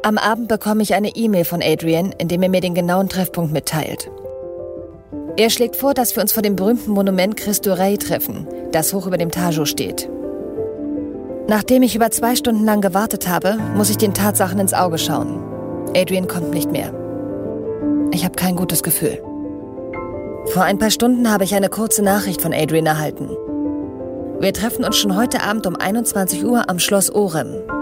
Am Abend bekomme ich eine E-Mail von Adrian, in dem er mir den genauen Treffpunkt mitteilt. Er schlägt vor, dass wir uns vor dem berühmten Monument Cristo Rei treffen, das hoch über dem Tajo steht. Nachdem ich über 2 Stunden lang gewartet habe, muss ich den Tatsachen ins Auge schauen. Adrian kommt nicht mehr. Ich habe kein gutes Gefühl. Vor ein paar Stunden habe ich eine kurze Nachricht von Adrian erhalten. Wir treffen uns schon heute Abend um 21 Uhr am Schloss Orem.